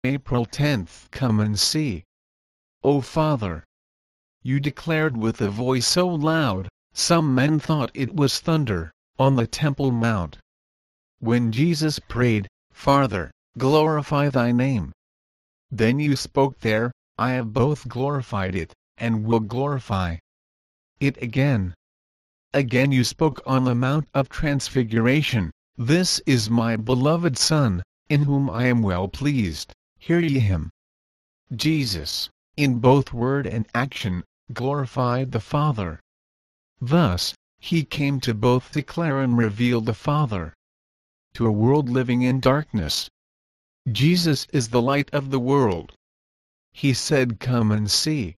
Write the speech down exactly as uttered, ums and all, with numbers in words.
April tenth. Come and see. O Father! You declared with a voice so loud, some men thought it was thunder, on the Temple Mount. When Jesus prayed, Father, glorify thy name. Then you spoke there, I have both glorified it, and will glorify it again. Again you spoke on the Mount of Transfiguration, this is my beloved Son, in whom I am well pleased, hear ye him. Jesus, in both word and action, glorified the Father. Thus, he came to both declare and reveal the Father to a world living in darkness. Jesus is the light of the world. He said, Come and see.